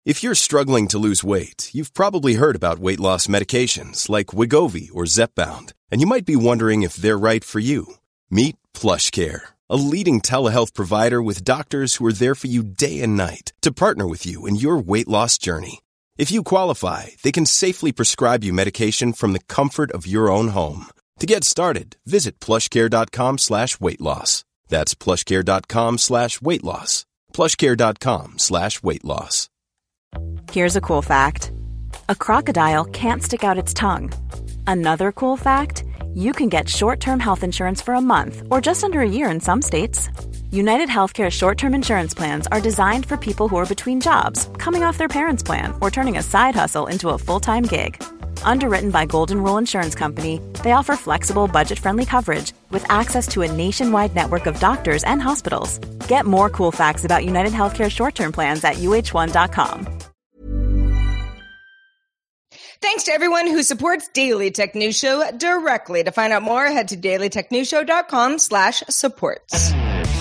If you're struggling to lose weight, you've probably heard about weight loss medications like Wegovy or Zepbound, and you might be wondering if they're right for you. Meet PlushCare, a leading telehealth provider with doctors who are there for you day and night to partner with you in your weight loss journey. If you qualify, they can safely prescribe you medication from the comfort of your own home. To get started, visit plushcare.com/weight-loss. That's plushcare.com/weight-loss. plushcare.com/weight-loss. Here's a cool fact. A crocodile can't stick out its tongue. Another cool fact, you can get short-term health insurance for a month or just under a year in some states. United Healthcare short-term insurance plans are designed for people who are between jobs, coming off their parents' plan, or turning a side hustle into a full-time gig. Underwritten by Golden Rule Insurance Company, they offer flexible, budget-friendly coverage with access to a nationwide network of doctors and hospitals. Get more cool facts about United Healthcare short-term plans at uh1.com. Thanks to everyone who supports Daily Tech News Show directly. To find out more, head to dailytechnewsshow.com/supports.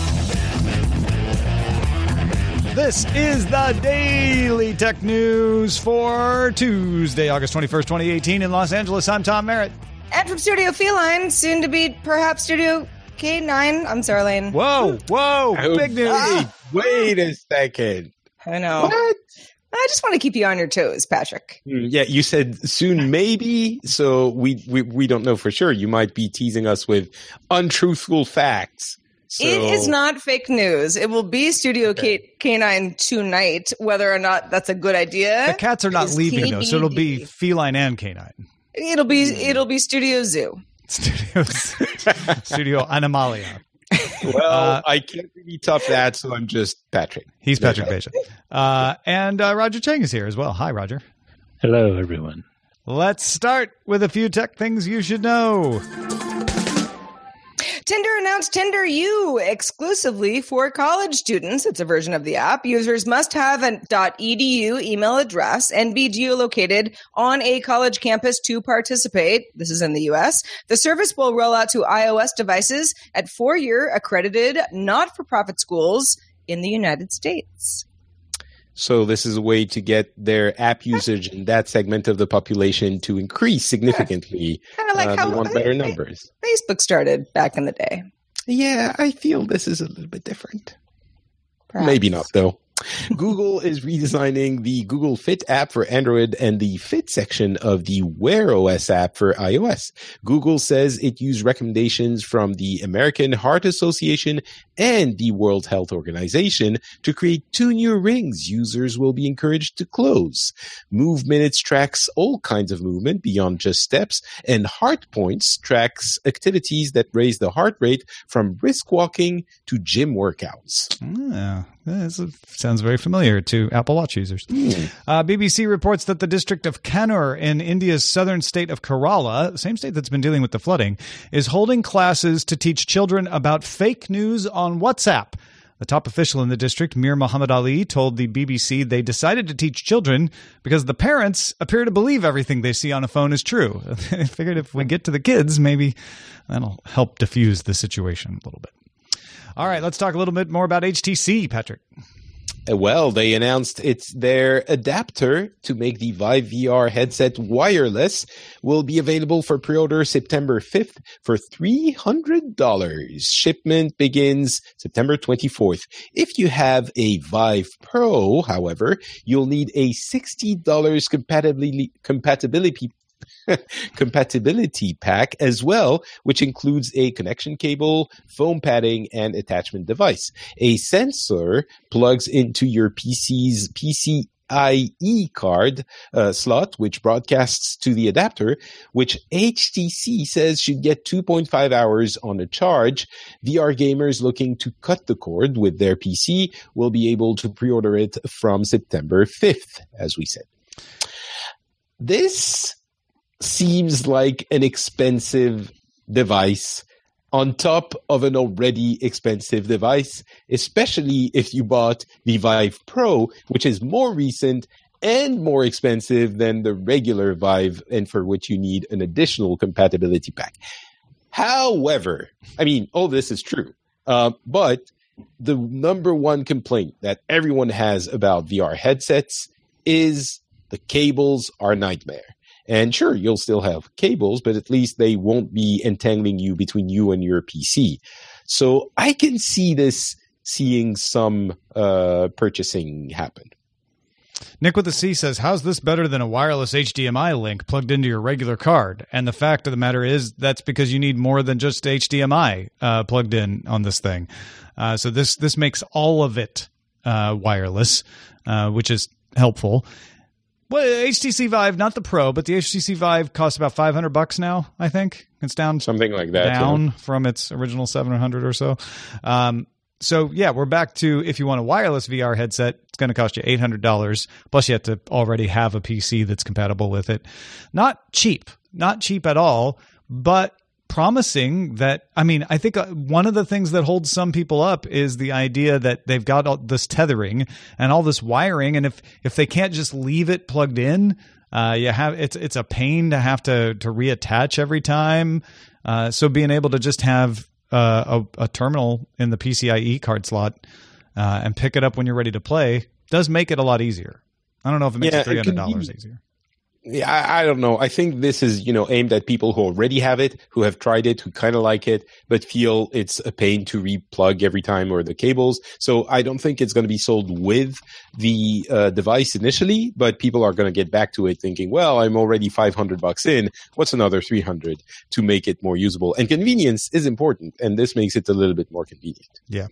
This is the Daily Tech News for Tuesday, August 21st, 2018 in Los Angeles. I'm Tom Merritt. And from Studio Feline, soon to be perhaps Studio K9, I'm Sarlane. Whoa, big news. Wait a second. I know. What? I just want to keep you on your toes, Patrick. Yeah, you said soon maybe, so we don't know for sure. You might be teasing us with untruthful facts. So. It is not fake news. It will be Studio K9 tonight. Whether or not that's a good idea. The cats are not leaving though, so it'll be feline and canine. It'll be Studio Zoo. Studio Animalia. Well, I can't really top that, so I'm just Patrick. He's Patrick Beja. And Roger Chang is here as well. Hi, Roger. Hello, everyone. Let's start with a few tech things you should know. Tinder announced Tinder U exclusively for college students. It's a version of the app. Users must have an .edu email address and be geolocated on a college campus to participate. This is in the U.S. The service will roll out to iOS devices at 4-year accredited not-for-profit schools in the United States. So this is a way to get their app usage in that segment of the population to increase significantly. Kind of like how they want better numbers. Facebook started back in the day. Yeah, I feel this is a little bit different. Perhaps. Maybe not, though. Google is redesigning the Google Fit app for Android and the Fit section of the Wear OS app for iOS. Google says it used recommendations from the American Heart Association and the World Health Organization to create 2 new rings users will be encouraged to close. Move Minutes tracks all kinds of movement beyond just steps, and Heart Points tracks activities that raise the heart rate from brisk walking to gym workouts. Yeah. This sounds very familiar to Apple Watch users. BBC reports that the district of Kannur in India's southern state of Kerala, the same state that's been dealing with the flooding, is holding classes to teach children about fake news on WhatsApp. The top official in the district, Mir Muhammad Ali, told the BBC they decided to teach children because the parents appear to believe everything they see on a phone is true. I figured if we get to the kids, maybe that'll help diffuse the situation a little bit. All right, let's talk a little bit more about HTC, Patrick. Well, they announced it's their adapter to make the Vive VR headset wireless will be available for pre-order September 5th for $300. Shipment begins September 24th. If you have a Vive Pro, however, you'll need a $60 compatibility pack as well, which includes a connection cable, foam padding, and attachment device. A sensor plugs into your PC's PCIe card slot, which broadcasts to the adapter, which HTC says should get 2.5 hours on a charge. VR gamers looking to cut the cord with their PC will be able to pre-order it from September 5th, as we said. This seems like an expensive device on top of an already expensive device, especially if you bought the Vive Pro, which is more recent and more expensive than the regular Vive, and for which you need an additional compatibility pack. However, I mean, all this is true, but the number one complaint that everyone has about VR headsets is the cables are a nightmare. And sure, you'll still have cables, but at least they won't be entangling you between you and your PC. So I can see this seeing some purchasing happen. Nick with the C says, how's this better than a wireless HDMI link plugged into your regular card? And the fact of the matter is that's because you need more than just HDMI plugged in on this thing. So this makes all of it wireless, which is helpful. Well, HTC Vive, not the Pro, but the HTC Vive costs about $500 now, I think. It's down something like that. Down from its original $700 or so. So, yeah, we're back to if you want a wireless VR headset, it's going to cost you $800. Plus, you have to already have a PC that's compatible with it. Not cheap at all, but promising that, I mean, I think one of the things that holds some people up is the idea that they've got all this tethering and all this wiring. And if they can't just leave it plugged in, it's a pain to have to reattach every time. So being able to just have a terminal in the PCIe card slot and pick it up when you're ready to play does make it a lot easier. I don't know if it makes it $300 easier. Yeah, I don't know. I think this is, aimed at people who already have it, who have tried it, who kind of like it, but feel it's a pain to replug every time or the cables. So I don't think it's going to be sold with the device initially, but people are going to get back to it thinking, well, I'm already $500 in. What's another $300 to make it more usable? And convenience is important, and this makes it a little bit more convenient. Yeah.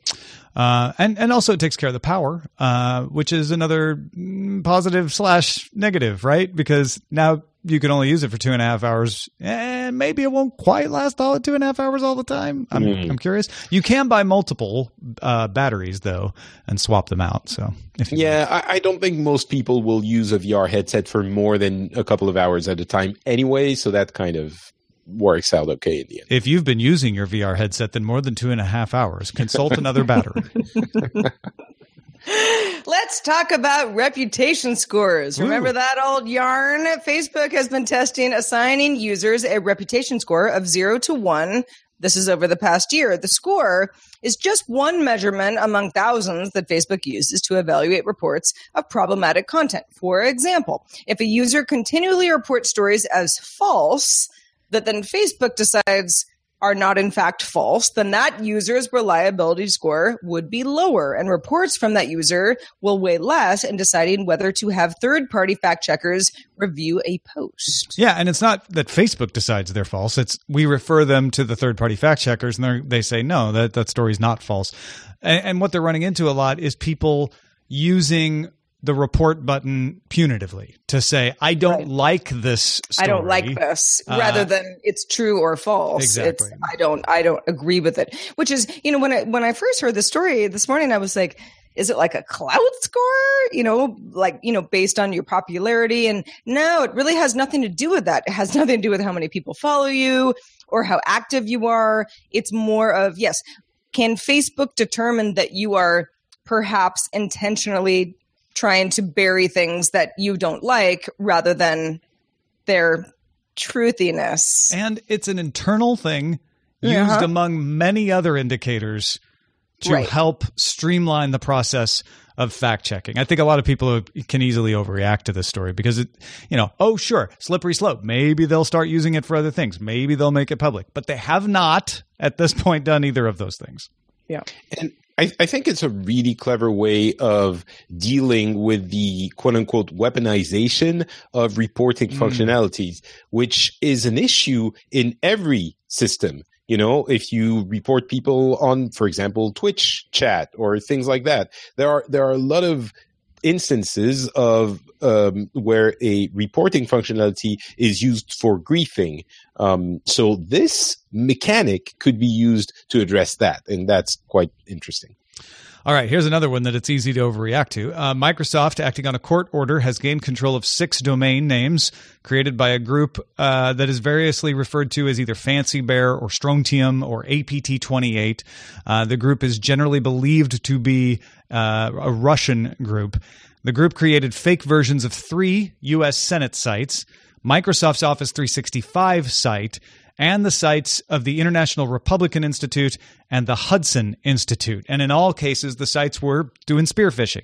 And also it takes care of the power, which is another positive / negative, right? Because now you can only use it for 2.5 hours, and maybe it won't quite last all 2.5 hours all the time. I'm curious. You can buy multiple batteries though and swap them out. So I don't think most people will use a VR headset for more than a couple of hours at a time anyway. So that kind of works out okay in the end. If you've been using your VR headset then more than 2.5 hours, consult another battery. Let's talk about reputation scores. Remember that old yarn? Facebook has been assigning users a reputation score of 0 to 1. This is over the past year. The score is just one measurement among thousands that Facebook uses to evaluate reports of problematic content. For example, if a user continually reports stories as false, that then Facebook decides are not in fact false, then that user's reliability score would be lower, and reports from that user will weigh less in deciding whether to have third-party fact checkers review a post. Yeah, and it's not that Facebook decides they're false. It's we refer them to the third-party fact checkers, and they say, no, that story's not false. And what they're running into a lot is people using the report button punitively to say, I don't like this story. I don't like this, rather than it's true or false. Exactly. It's, I don't agree with it. Which is, when I first heard the story this morning, I was like, is it like a clout score? Based on your popularity? And no, it really has nothing to do with that. It has nothing to do with how many people follow you or how active you are. It's more of, yes, can Facebook determine that you are perhaps intentionally trying to bury things that you don't like rather than their truthiness. And it's an internal thing used among many other indicators to help streamline the process of fact checking. I think a lot of people can easily overreact to this story because slippery slope. Maybe they'll start using it for other things. Maybe they'll make it public, but they have not at this point done either of those things. Yeah. And I think it's a really clever way of dealing with the quote-unquote weaponization of reporting functionalities, which is an issue in every system. If you report people on, for example, Twitch chat or things like that, there are a lot of instances of where a reporting functionality is used for griefing. So this mechanic could be used to address that, and that's quite interesting. All right, here's another one that it's easy to overreact to. Microsoft, acting on a court order, has gained control of 6 domain names created by a group that is variously referred to as either Fancy Bear or Strontium or APT28. The group is generally believed to be a Russian group. The group created fake versions of 3 U.S. Senate sites, Microsoft's Office 365 site, and the sites of the International Republican Institute and the Hudson Institute. And in all cases, the sites were doing spear phishing.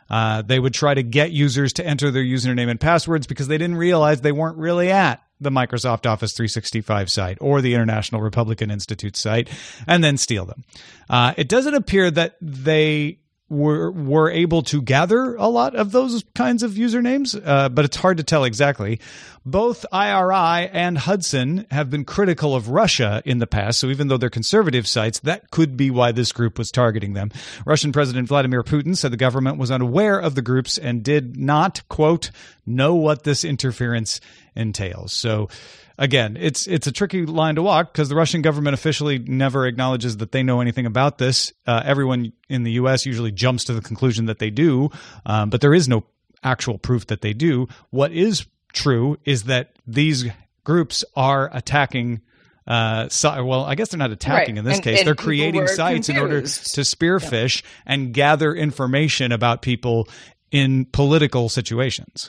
They would try to get users to enter their username and passwords because they didn't realize they weren't really at the Microsoft Office 365 site or the International Republican Institute site, and then steal them. It doesn't appear that they were able to gather a lot of those kinds of usernames, but it's hard to tell exactly. Both IRI and Hudson have been critical of Russia in the past, so even though they're conservative sites, that could be why this group was targeting them. Russian President Vladimir Putin said the government was unaware of the groups and did not, quote, know what this interference entails. So again, it's a tricky line to walk because the Russian government officially never acknowledges that they know anything about this. Everyone in the U.S. usually jumps to the conclusion that they do, but there is no actual proof that they do. What is true is that these groups are attacking well, I guess they're not attacking in this case. They're creating sites in order to spearfish and gather information about people in political situations.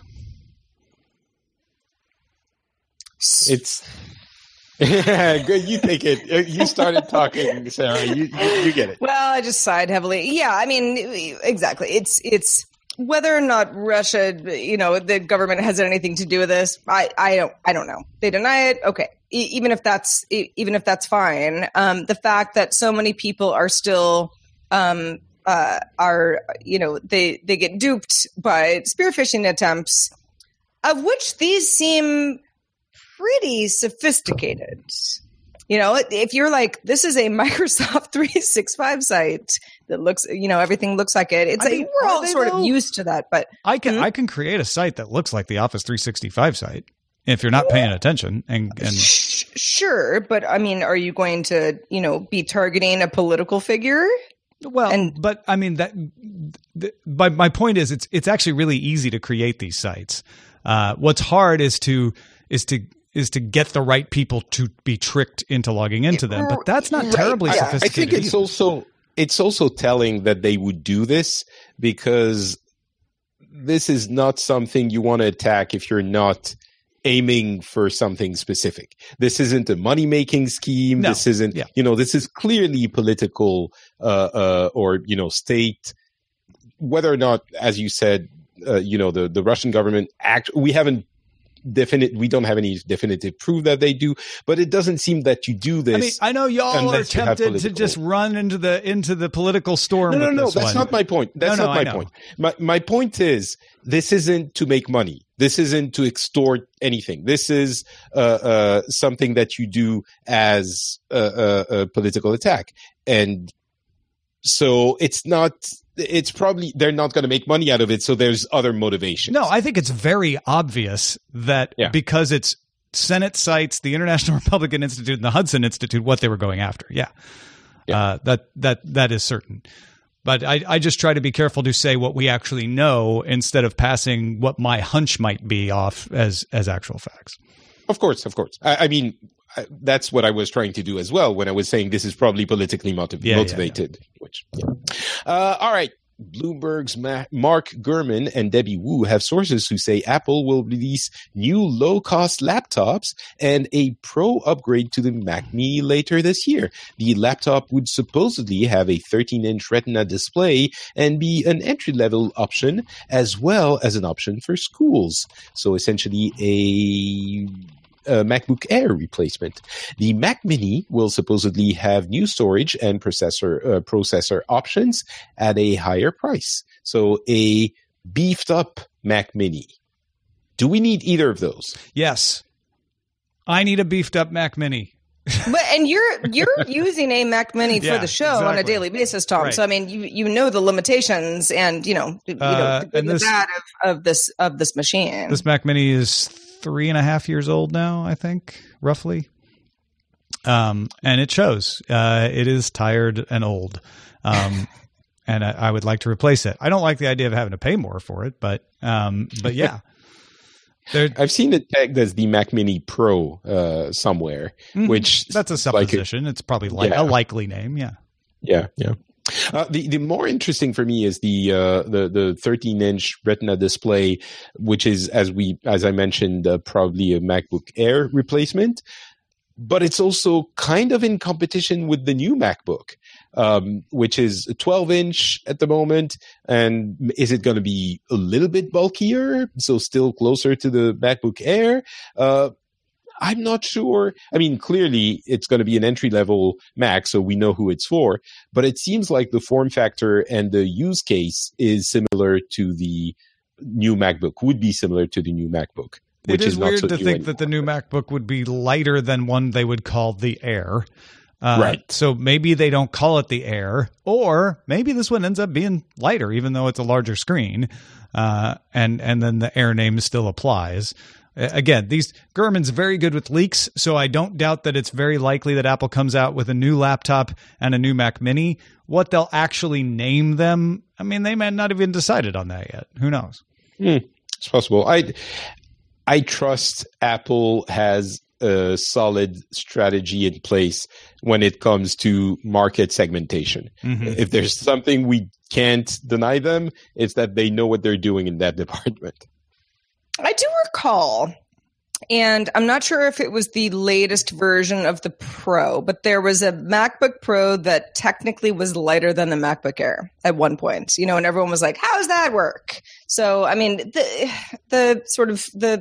It's good. You take it. You started talking, Sarah. You get it. Well, I just sighed heavily. Yeah, I mean, exactly. It's whether or not Russia, the government has anything to do with this. I don't know. They deny it. Okay. Even if that's fine. The fact that so many people are still they get duped by spearphishing attempts, of which these seem pretty sophisticated. If you're like, this is a Microsoft 365 site that looks, everything looks like it. We're all sort of used to that, but I can create a site that looks like the Office 365 site if you're not paying attention. And sure, but I mean, are you going to, be targeting a political figure? Well, but I mean my point is, it's actually really easy to create these sites. What's hard is to get the right people to be tricked into logging into them, but that's not terribly sophisticated. I think it's also telling that they would do this because this is not something you want to attack if you're not aiming for something specific. This isn't a money-making scheme. No. This isn't, this is clearly political or state. Whether or not, as you said, the Russian government we don't have any definitive proof that they do, but it doesn't seem that you do this. I mean, I know y'all are tempted to just run into the political storm. No, that's not my point. That's not my point. My point is, this isn't to make money. This isn't to extort anything. This is something that you do as a political attack. And so it's probably they're not going to make money out of it, so there's other motivations. No, I think it's very obvious that because it's Senate sites, the International Republican Institute, and the Hudson Institute, what they were going after. That is certain. But I just try to be careful to say what we actually know instead of passing what my hunch might be off as actual facts. Of course. I mean, that's what I was trying to do as well when I was saying this is probably politically motivated. All right. Bloomberg's Mark Gurman and Debbie Wu have sources who say Apple will release new low-cost laptops and a Pro upgrade to the Mac Mini later this year. The laptop would supposedly have a 13-inch Retina display and be an entry-level option as well as an option for schools. So essentially a MacBook Air replacement. The Mac Mini will supposedly have new storage and processor options at a higher price. So a beefed up Mac Mini. Do we need either of those? Yes. I need a beefed up Mac Mini. And you're using a Mac Mini for the show on a daily basis, Tom. Right. So I mean, you know the limitations and the bad of this machine. This Mac Mini is 3.5 years old now, I think, roughly. And it shows. It is tired and old. And I would like to replace it. I don't like the idea of having to pay more for it, but yeah. I've seen it tagged as the Mac Mini Pro somewhere, which that's a supposition. It's probably a likely name. Yeah. The more interesting for me is the 13-inch Retina display, which is as I mentioned, probably a MacBook Air replacement. But it's also kind of in competition with the new MacBook. which is a 12-inch at the moment. And is it going to be a little bit bulkier, so still closer to the MacBook Air? I'm not sure. I mean, clearly it's going to be an entry-level Mac, so we know who it's for. But it seems like the form factor and the use case is similar to the new MacBook, would be similar to the new MacBook. Which it is not weird so to new think anymore. that the new MacBook would be lighter than one they would call the Air. Right. So maybe they don't call it the Air, or maybe this one ends up being lighter, even though it's a larger screen. And then the Air name still applies. Again, Gurman's very good with leaks, so I don't doubt that it's very likely that Apple comes out with a new laptop and a new Mac Mini. What they'll actually name them, I mean, they may not have even decided on that yet. Who knows? It's possible. I trust Apple has a solid strategy in place when it comes to market segmentation. Mm-hmm. If there's something we can't deny them, it's that they know what they're doing in that department. I do recall, and I'm not sure if it was the latest version of the Pro, but there was a MacBook Pro that technically was lighter than the MacBook Air at one point, and everyone was like, how does that work? So, I mean, the sort of the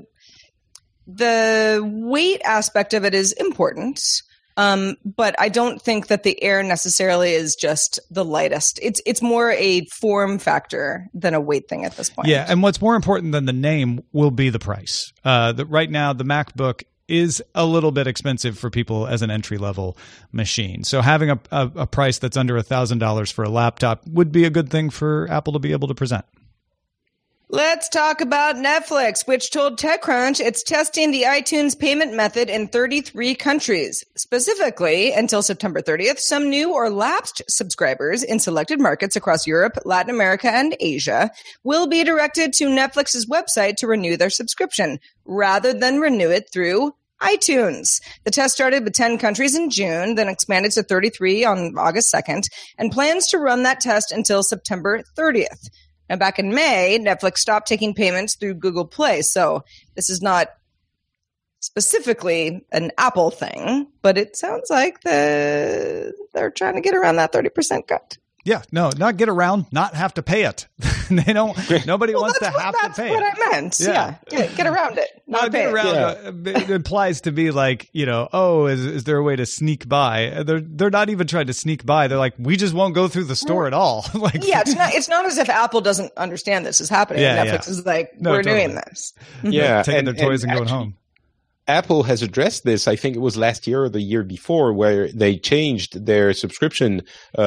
weight aspect of it is important. But I don't think that the Air necessarily is just the lightest. It's more a form factor than a weight thing at this point. Yeah, and what's more important than the name will be the price. Right now, the MacBook is a little bit expensive for people as an entry-level machine. So having a price that's under $1,000 for a laptop would be a good thing for Apple to be able to present. Let's talk about Netflix, which told TechCrunch it's testing the iTunes payment method in 33 countries. Specifically, until September 30th, some new or lapsed subscribers in selected markets across Europe, Latin America, and Asia will be directed to Netflix's website to renew their subscription, rather than renew it through iTunes. The test started with 10 countries in June, then expanded to 33 on August 2nd, and plans to run that test until September 30th. Now, back in May, Netflix stopped taking payments through Google Play. So this is not specifically an Apple thing, but it sounds like they're trying to get around that 30% cut. Yeah, no, not get around, not have to pay it. They don't. Nobody wants to have to pay it. That's what I meant. Yeah, get around it. Not pay get around it. it implies to be like, is there a way to sneak by? They're not even trying to sneak by. They're like, we just won't go through the store at all. It's not as if Apple doesn't understand this is happening. Netflix is like, we're doing this. Yeah, taking their toys and going home. Apple has addressed this, I think it was last year or the year before, where they changed their subscription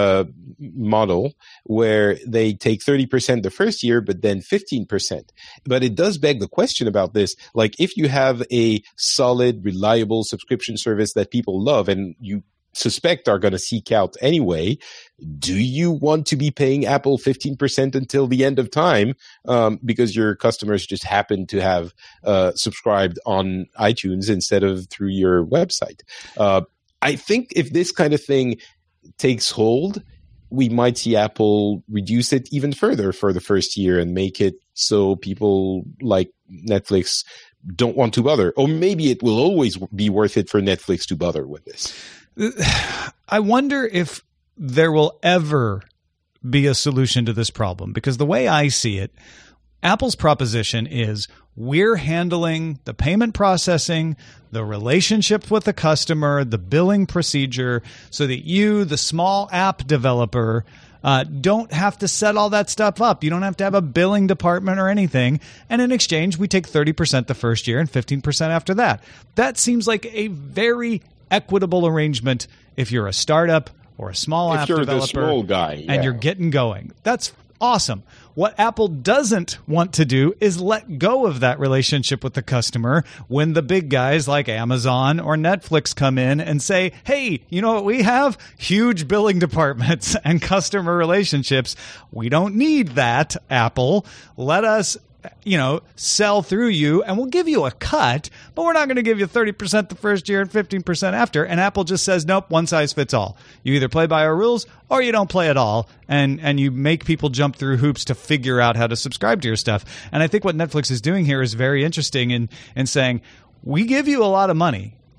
model, where they take 30% the first year, but then 15%. But it does beg the question about this. Like, if you have a solid, reliable subscription service that people love and you suspect are going to seek out anyway, do you want to be paying Apple 15% until the end of time because your customers just happen to have subscribed on iTunes instead of through your website? I think if this kind of thing takes hold, we might see Apple reduce it even further for the first year and make it so people like Netflix don't want to bother. Or maybe it will always be worth it for Netflix to bother with this. I wonder if there will ever be a solution to this problem, because the way I see it, Apple's proposition is we're handling the payment processing, the relationship with the customer, the billing procedure, so that you, the small app developer, don't have to set all that stuff up. You don't have to have a billing department or anything. And in exchange, we take 30% the first year and 15% after that. That seems like a very equitable arrangement if you're a startup or a small app developer, the small guy, and you're getting going. That's awesome. What Apple doesn't want to do is let go of that relationship with the customer when the big guys like Amazon or Netflix come in and say, hey, you know what we have? Huge billing departments and customer relationships. We don't need that, Apple. Let us sell through you, and we'll give you a cut, but we're not going to give you 30% the first year and 15% after. And Apple just says, nope, one size fits all. You either play by our rules or you don't play at all. And you make people jump through hoops to figure out how to subscribe to your stuff. And I think what Netflix is doing here is very interesting in saying, we give you a lot of money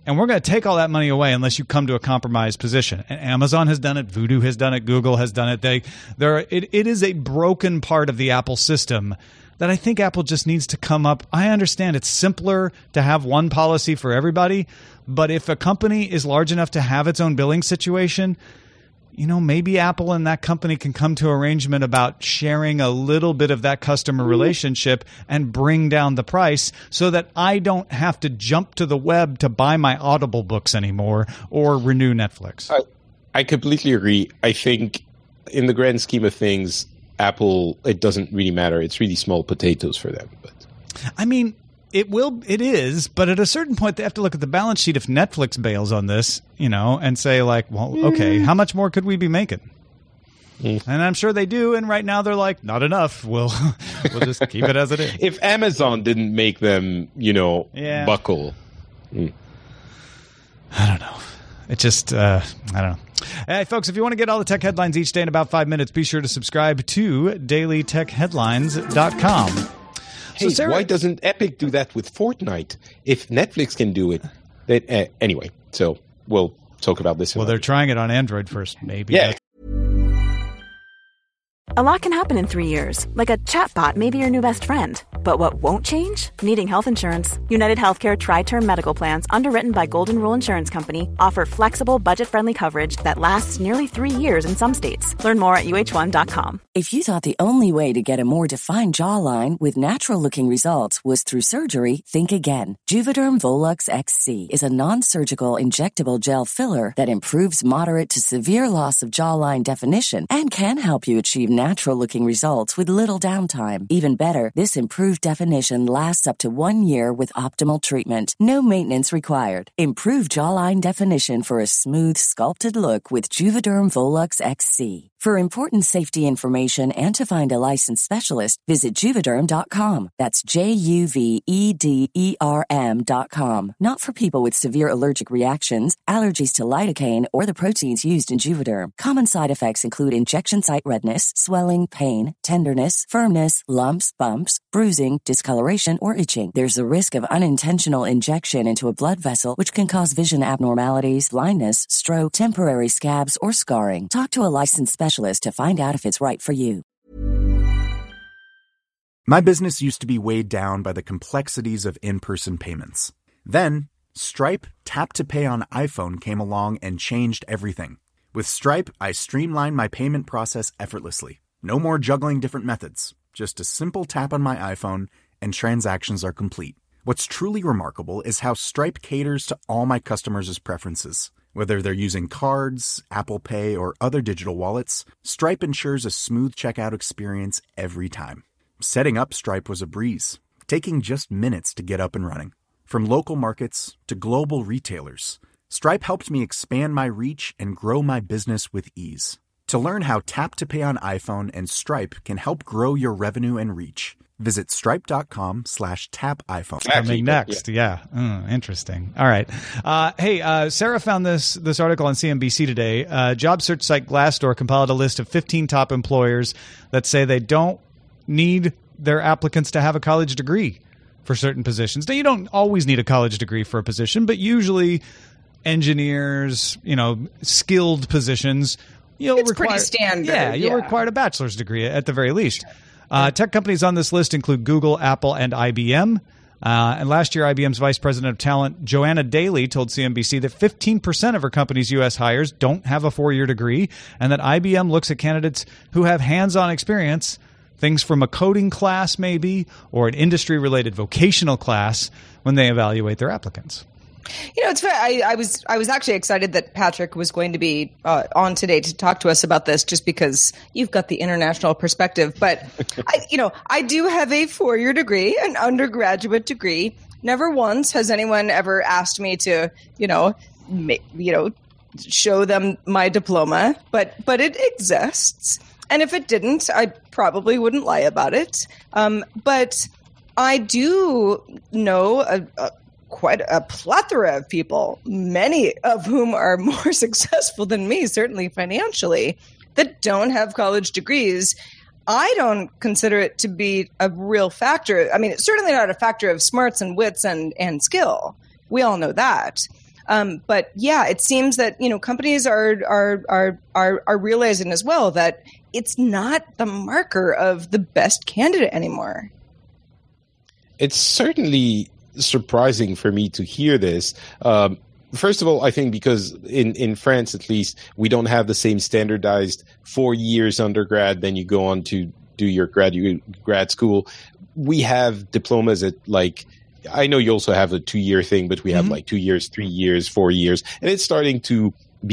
and we're going to take all that money away unless you come to a compromised position. And Amazon has done it. Voodoo has done it. Google has done it. It is a broken part of the Apple system that I think Apple just needs to come up. I understand it's simpler to have one policy for everybody, but if a company is large enough to have its own billing situation, maybe Apple and that company can come to an arrangement about sharing a little bit of that customer relationship and bring down the price so that I don't have to jump to the web to buy my Audible books anymore or renew Netflix. I completely agree. I think in the grand scheme of things, Apple, it doesn't really matter. It's really small potatoes for them. But I mean, it is, but at a certain point, they have to look at the balance sheet if Netflix bails on this, and say like, well, okay, how much more could we be making? And I'm sure they do. And right now they're like, not enough. We'll just keep it as it is. If Amazon didn't make them, buckle. I don't know. It just, I don't know. Hey, folks, if you want to get all the tech headlines each day in about 5 minutes, be sure to subscribe to dailytechheadlines.com. Hey, so Sarah, why doesn't Epic do that with Fortnite? If Netflix can do it, anyway. So we'll talk about this. Well, they're trying it on Android first, maybe. Yeah. A lot can happen in 3 years, like a chatbot may be your new best friend. But what won't change? Needing health insurance. United Healthcare Tri-Term Medical Plans, underwritten by Golden Rule Insurance Company, offer flexible, budget-friendly coverage that lasts nearly 3 years in some states. Learn more at uh1.com. If you thought the only way to get a more defined jawline with natural-looking results was through surgery, think again. Juvederm Volux XC is a non-surgical injectable gel filler that improves moderate to severe loss of jawline definition and can help you achieve natural-looking results with little downtime. Even better, this improved definition lasts up to 1 year with optimal treatment. No maintenance required. Improve jawline definition for a smooth, sculpted look with Juvederm Volux XC. For important safety information and to find a licensed specialist, visit Juvederm.com. That's Juvederm.com. Not for people with severe allergic reactions, allergies to lidocaine, or the proteins used in Juvederm. Common side effects include injection site redness, swelling, pain, tenderness, firmness, lumps, bumps, bruising, discoloration, or itching. There's a risk of unintentional injection into a blood vessel, which can cause vision abnormalities, blindness, stroke, temporary scabs, or scarring. Talk to a licensed specialist to find out if it's right for you. My business used to be weighed down by the complexities of in-person payments. Then, Stripe Tap to Pay on iPhone came along and changed everything. With Stripe, I streamlined my payment process effortlessly. No more juggling different methods. Just a simple tap on my iPhone and transactions are complete. What's truly remarkable is how Stripe caters to all my customers' preferences. Whether they're using cards, Apple Pay, or other digital wallets, Stripe ensures a smooth checkout experience every time. Setting up Stripe was a breeze, taking just minutes to get up and running. From local markets to global retailers, Stripe helped me expand my reach and grow my business with ease. To learn how Tap to Pay on iPhone and Stripe can help grow your revenue and reach, visit stripe.com/tapiphone. Coming next. Yeah. Interesting. All right. Hey, Sarah found this article on CNBC today. Job search site Glassdoor compiled a list of 15 top employers that say they don't need their applicants to have a college degree for certain positions. Now, you don't always need a college degree for a position, but usually engineers, skilled positions, it's pretty standard. Yeah, you'll require a bachelor's degree at the very least. Tech companies on this list include Google, Apple, and IBM. And last year, IBM's Vice President of Talent, Joanna Daly, told CNBC that 15% of her company's U.S. hires don't have a 4-year degree, and that IBM looks at candidates who have hands-on experience, things from a coding class maybe, or an industry-related vocational class, when they evaluate their applicants. It's fair. I was actually excited that Patrick was going to be on today to talk to us about this, just because you've got the international perspective. But I do have a 4-year degree, an undergraduate degree. Never once has anyone ever asked me to, show them my diploma. But it exists, and if it didn't, I probably wouldn't lie about it. But I do know quite a plethora of people, many of whom are more successful than me, certainly financially, that don't have college degrees. I don't consider it to be a real factor. I mean, it's certainly not a factor of smarts and wits and skill. We all know that. But yeah, it seems that, companies are realizing as well that it's not the marker of the best candidate anymore. It's certainly surprising for me to hear this. First of all, I think because in France, at least, we don't have the same standardized 4 years undergrad, then you go on to do your grad school. We have diplomas at I know you also have a 2-year thing, but we have 2 years, 3 years, 4 years, and it's starting to be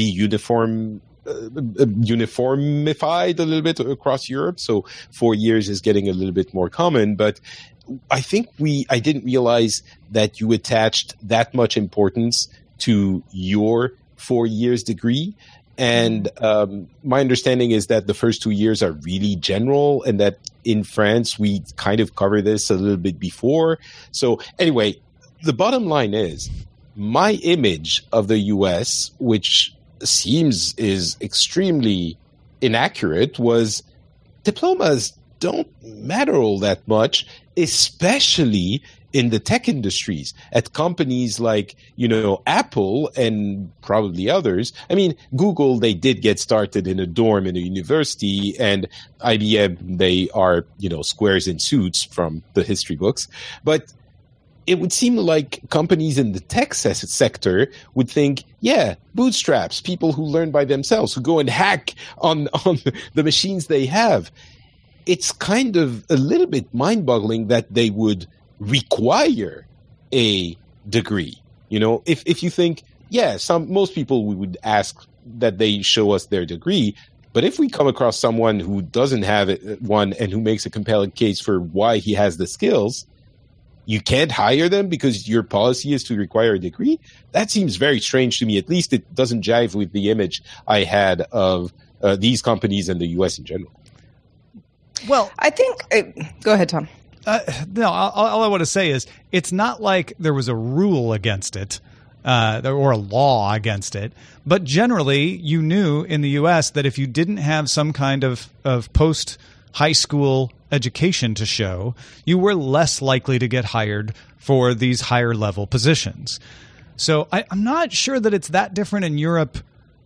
uniformified a little bit across Europe. So 4 years is getting a little bit more common, but I think I didn't realize that you attached that much importance to your 4 years degree. And my understanding is that the first 2 years are really general, and that in France, we kind of cover this a little bit before. So anyway, the bottom line is my image of the US, which seems is extremely inaccurate, was diplomas don't matter all that much, especially in the tech industries at companies like, Apple and probably others. I mean, Google, they did get started in a dorm in a university, and IBM, they are, squares in suits from the history books. But it would seem like companies in the tech sector would think, yeah, bootstraps, people who learn by themselves, who go and hack on the machines they have. It's kind of a little bit mind-boggling that they would require a degree. If you think, most people we would ask that they show us their degree, but if we come across someone who doesn't have one and who makes a compelling case for why he has the skills, you can't hire them because your policy is to require a degree? That seems very strange to me. At least it doesn't jive with the image I had of these companies and the U.S. in general. Well, I think go ahead, Tom. No, all I want to say is it's not like there was a rule against it or a law against it. But generally, you knew in the U.S. that if you didn't have some kind of post-high school education to show, you were less likely to get hired for these higher level positions. So I'm not sure that it's that different in Europe.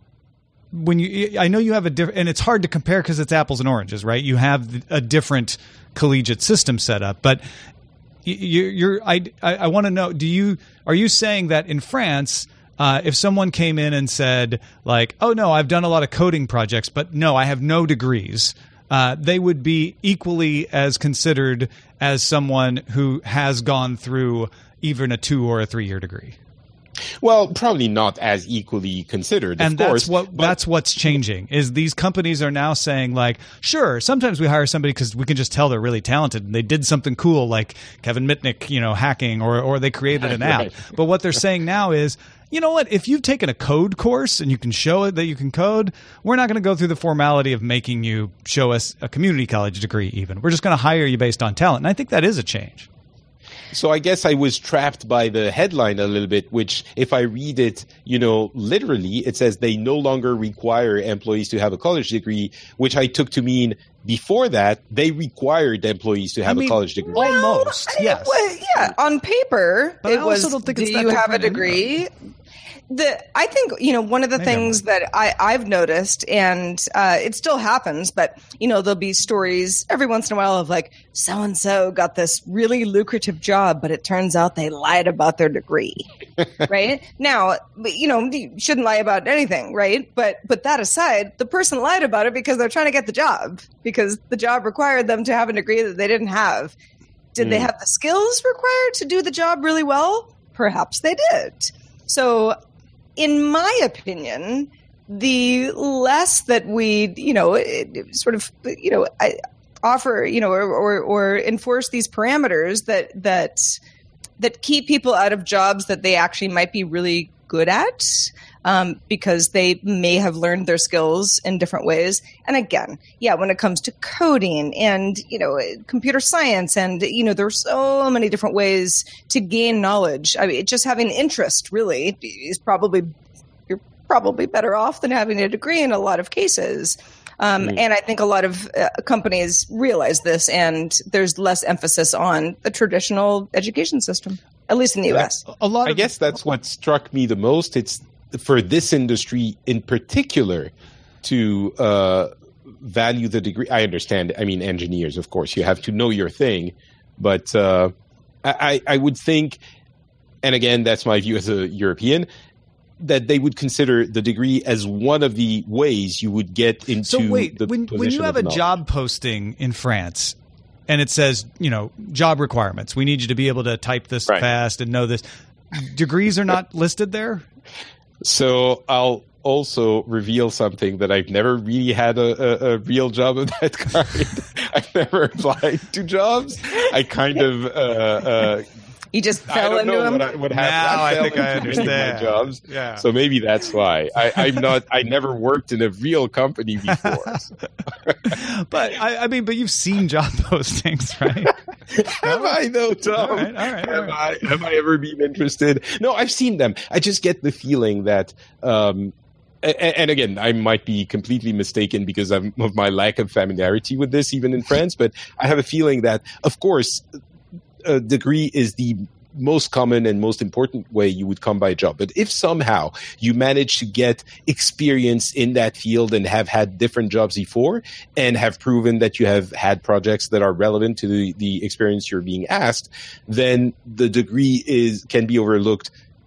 I know you have a different, and it's hard to compare because it's apples and oranges, right? You have a different collegiate system set up, but I want to know, are you saying that in France, if someone came in and said oh no, I've done a lot of coding projects, but no, I have no degrees, they would be equally as considered as someone who has gone through even a 2 or a 3 year degree? Well, probably not as equally considered, and of course. That's what's changing, is these companies are now saying sure, sometimes we hire somebody because we can just tell they're really talented and they did something cool like Kevin Mitnick, hacking, or they created an app. Right. But what they're saying now is, you know what, if you've taken a code course and you can show it that you can code, we're not going to go through the formality of making you show us a community college degree even. We're just going to hire you based on talent. And I think that is a change. So I guess I was trapped by the headline a little bit, which if I read it, literally, it says they no longer require employees to have a college degree, which I took to mean before that, they required employees to have a college degree. Almost, yes. Yeah, on paper, but it I also was, don't think do it's that you have a different degree? I think, one of the things that I've noticed, and it still happens, but, there'll be stories every once in a while of so-and-so got this really lucrative job, but it turns out they lied about their degree, right? Now, you shouldn't lie about anything, right? But that aside, the person lied about it because they're trying to get the job, because the job required them to have a degree that they didn't have. Did they have the skills required to do the job really well? Perhaps they did. So, in my opinion, the less that we, offer, or enforce these parameters that keep people out of jobs that they actually might be really good at, because they may have learned their skills in different ways. And again, when it comes to coding and, computer science and, there's so many different ways to gain knowledge. I mean, just having interest really is you're probably better off than having a degree in a lot of cases. And I think a lot of companies realize this, and there's less emphasis on the traditional education system. at least in the U.S. I guess that's what struck me the most. It's for this industry in particular to value the degree. I understand. I mean, engineers, of course, you have to know your thing. But I would think, and again, that's my view as a European, that they would consider the degree as one of the ways you would get into so wait, the when you have a job posting in France and it says, job requirements, we need you to be able to type this fast and know this, degrees are not listed there? So I'll also reveal something that I've never really had a real job of that kind. I've never applied to jobs. I kind of you just fell into them. What happened? Now I think I understand. My jobs. Yeah. So maybe that's why I never worked in a real company before. But you've seen job postings, right? Have I though, Tom? All right. Have I ever been interested? No, I've seen them. I just get the feeling that. And again, I might be completely mistaken because of my lack of familiarity with this, even in France. But I have a feeling that, of course, a degree is the most common and most important way you would come by a job. But if somehow you manage to get experience in that field and have had different jobs before and have proven that you have had projects that are relevant to the experience you're being asked, then the degree can be overlooked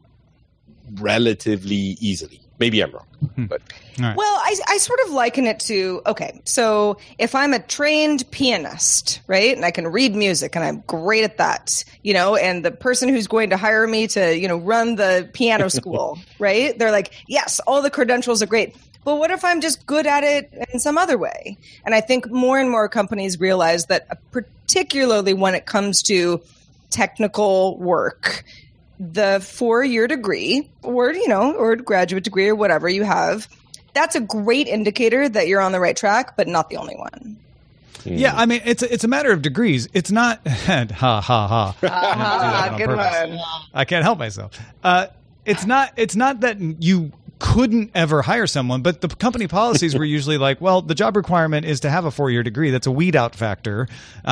relatively easily. Maybe I'm wrong, but right. Well, I sort of liken it to, okay, so if I'm a trained pianist, right, and I can read music and I'm great at that, and the person who's going to hire me to, run the piano school, right, they're like, yes, all the credentials are great. But what if I'm just good at it in some other way? And I think more and more companies realize that particularly when it comes to technical work, the 4-year degree or graduate degree or whatever you have, that's a great indicator that you're on the right track, but not the only one. Yeah, I mean, it's a matter of degrees. It's not ha ha ha. Good one. I can't help myself. It's not that you couldn't ever hire someone, but the company policies were usually like, well, the job requirement is to have a 4-year degree. That's a weed out factor.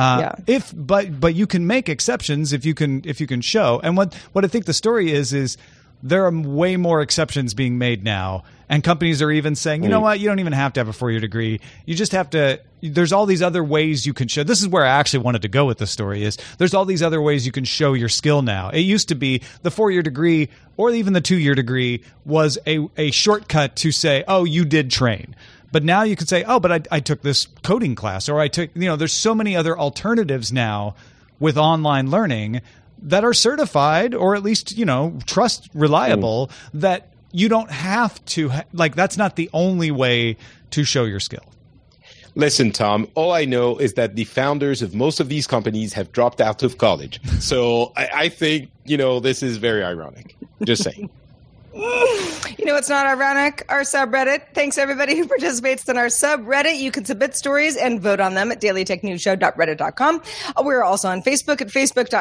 But you can make exceptions if you can show. And what I think the story is there are way more exceptions being made now. And companies are even saying, you know what, you don't even have to have a 4-year degree. You just have to – there's all these other ways you can show – this is where I actually wanted to go with the story is there's all these other ways you can show your skill now. It used to be the 4-year degree or even the 2-year degree was a shortcut to say, oh, you did train. But now you can say, oh, but I took this coding class or I took – there's so many other alternatives now with online learning that are certified or at least, trust reliable that – you don't have to, that's not the only way to show your skill. Listen, Tom, all I know is that the founders of most of these companies have dropped out of college. So I think, this is very ironic. Just saying. It's not ironic? Our subreddit. Thanks, everybody who participates in our subreddit. You can submit stories and vote on them at dailytechnewsshow.reddit.com. We're also on Facebook at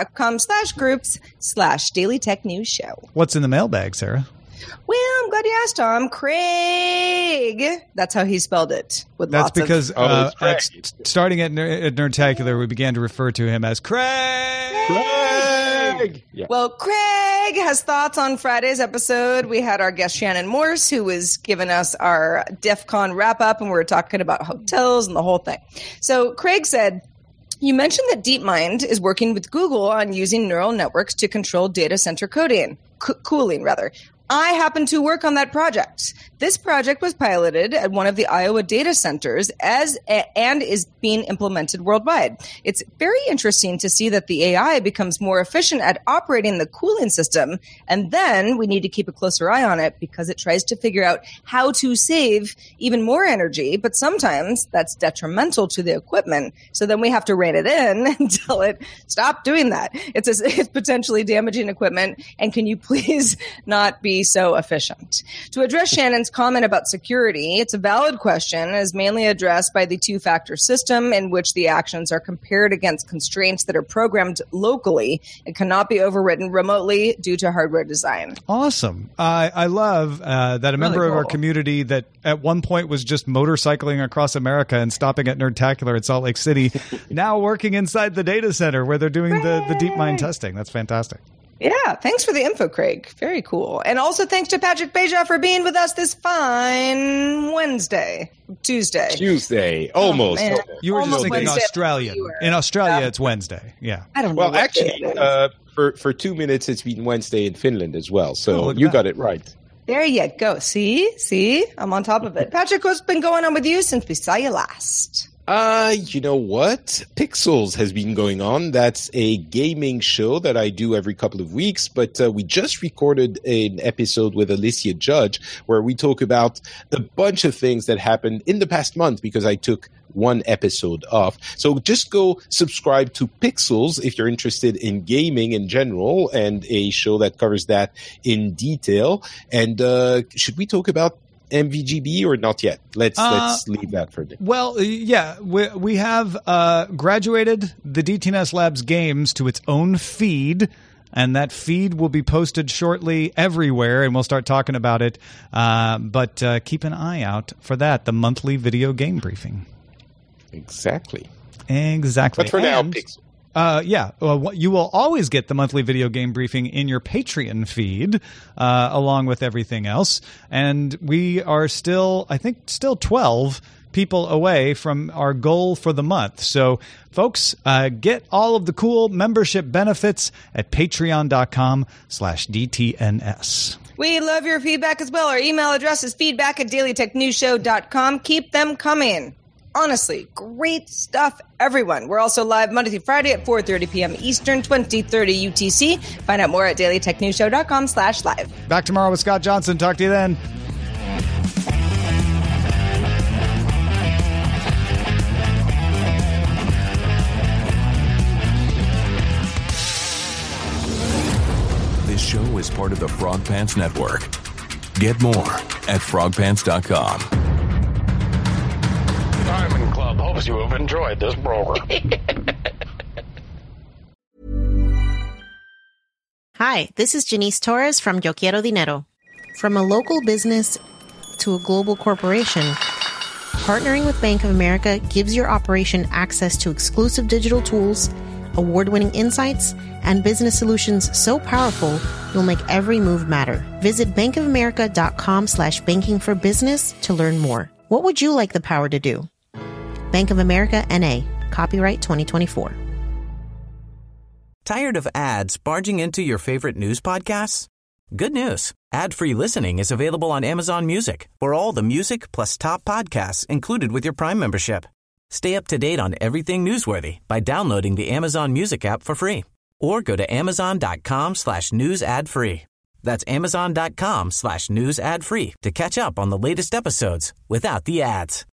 facebook.com/groups/dailytechnewsshow. What's in the mailbag, Sarah? Well, I'm glad you asked, Tom. Craig. That's how he spelled it. That's because starting at Nerdtacular, we began to refer to him as Craig. Yeah. Well, Craig has thoughts on Friday's episode. We had our guest Shannon Morse, who was giving us our DEF CON wrap-up, and we were talking about hotels and the whole thing. So Craig said, you mentioned that DeepMind is working with Google on using neural networks to control data center cooling. I happen to work on that project. This project was piloted at one of the Iowa data centers and is being implemented worldwide. It's very interesting to see that the AI becomes more efficient at operating the cooling system, and then we need to keep a closer eye on it because it tries to figure out how to save even more energy, but sometimes that's detrimental to the equipment. So then we have to rein it in and tell it, stop doing that. It's potentially damaging equipment, and can you please not be so efficient? To address Shannon's comment about security, it's a valid question, is mainly addressed by the two-factor system in which the actions are compared against constraints that are programmed locally and cannot be overwritten remotely due to hardware design. Awesome. I love that a member of our community that at one point was just motorcycling across America and stopping at Nerdtacular in Salt Lake City, now working inside the data center where they're doing the DeepMind testing. That's fantastic. Yeah, thanks for the info, Craig. Very cool. And also thanks to Patrick Beja for being with us this fine Tuesday. Almost. You were Almost just thinking Wednesday. Australian. In Australia, it's Wednesday. Yeah. I don't know. Well, what actually, day it is. for 2 minutes, it's been Wednesday in Finland as well. So look at you that. got it right. There you go. See? I'm on top of it. Patrick, what's been going on with you since we saw you last? You know what? Pixels has been going on. That's a gaming show that I do every couple of weeks, but we just recorded an episode with Alicia Judge where we talk about a bunch of things that happened in the past month because I took one episode off. So just go subscribe to Pixels if you're interested in gaming in general and a show that covers that in detail. And should we talk about MVGB or not yet? Let's leave that for now. Well, yeah, we have graduated the DTNS Labs games to its own feed, and that feed will be posted shortly everywhere, and we'll start talking about it. But keep an eye out for that, the monthly video game briefing. Exactly. Exactly. But for now, And, Pixels. You will always get the monthly video game briefing in your Patreon feed, along with everything else. And we are still 12 people away from our goal for the month. So, folks, get all of the cool membership benefits at patreon.com/DTNS. We love your feedback as well. Our email address is feedback@dailytechnewsshow.com. Keep them coming. Honestly, great stuff, everyone. We're also live Monday through Friday at 4:30 p.m. Eastern, 2030 UTC. Find out more at dailytechnewsshow.com/live. Back tomorrow with Scott Johnson. Talk to you then. This show is part of the Frog Pants Network. Get more at frogpants.com. Diamond Club hopes you have enjoyed this program. Hi, this is Janice Torres from Yo Quiero Dinero. From a local business to a global corporation, partnering with Bank of America gives your operation access to exclusive digital tools, award-winning insights, and business solutions so powerful you'll make every move matter. Visit bankofamerica.com/banking for business to learn more. What would you like the power to do? Bank of America, N.A. Copyright 2024. Tired of ads barging into your favorite news podcasts? Good news. Ad-free listening is available on Amazon Music for all the music plus top podcasts included with your Prime membership. Stay up to date on everything newsworthy by downloading the Amazon Music app for free or go to amazon.com/news ad free. That's amazon.com/news ad free to catch up on the latest episodes without the ads.